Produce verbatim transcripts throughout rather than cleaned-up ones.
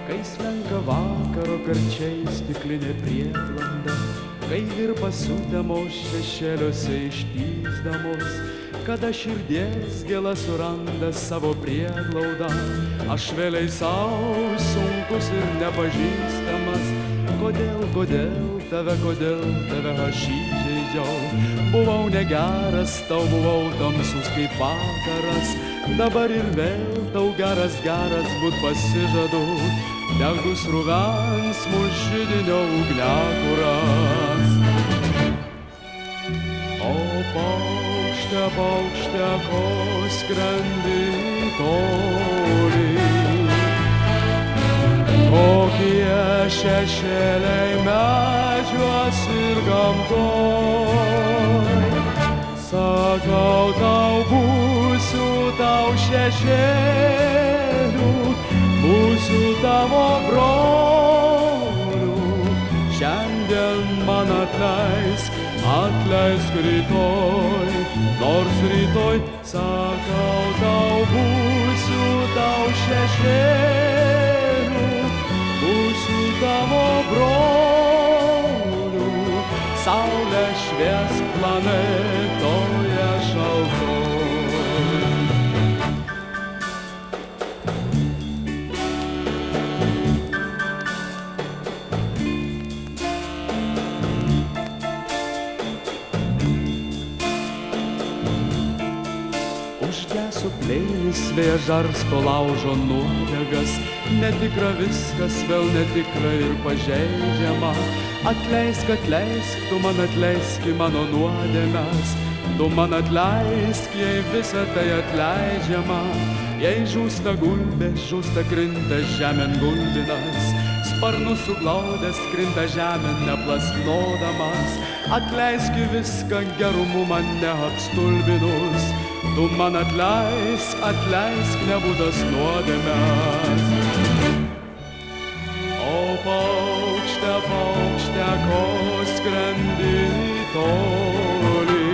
Kai slenka vakaro karčiai stiklinė prieblanda, kai virpa sutemos šešėliuose ištįsdamos, kada širdies gėla suranda savo prieglaudą, aš vėliai sau sunkus ir nepažįstamas. Kodėl, kodėl tave, kodėl tave aš įžeidžiau? Buvau negeras, tau buvau tamsus kaip vakaras, dabar ir vėl tau geras, geras būt pasižadu. Degus ruvens mūsų židinio ugniakuras. O paukšte, paukšte, ko skrendi toli, kokie šešėliai medžiuos ir gamtoj. Sakau tau, būsiu tau šešėlių, būsiu tavo brolių. Šiandien man atleisk, atleisk rytoj, nors rytoj, sakau tau, būsiu tau šešėlių, būsiu tavo brolių. Saulė švies planetoje šaltoj. Užgeso plėnislėje žarsto laužo nuodegas, netikra viskas, vėl netikra ir pažeidžiama. Atleisk, atleisk, tu man atleiski mano nuodėmes, tu man atleisk, jei visa tai atleidžiama. Jei žūsta gulbė, žūsta krinta žemėn gulbinas, sparnus suglaudęs krinta žemėn neplasnodamas. Atleiski viską gerumu man neapstulbinus, tu man atleisk, atleisk nebūdas nuodėmes. O paukšte, paukšte, ko skrendi toli,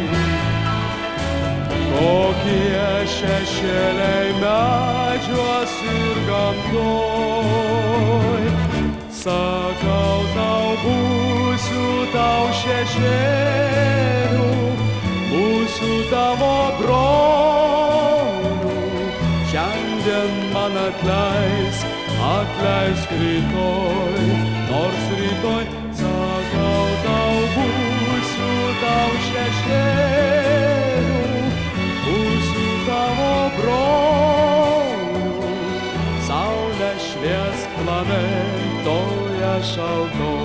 kokie šešėliai medžiuos ir gamtoj. Sakau tau, būsiu tau šešėlių, būsiu tavo brolių. Šiandien man atleisk, atleisk rytoj, nors rytoj, sakau tau, būsiu tau šešėlių, būsiu tavo brolių. Saulė švies planetoje šaltoj.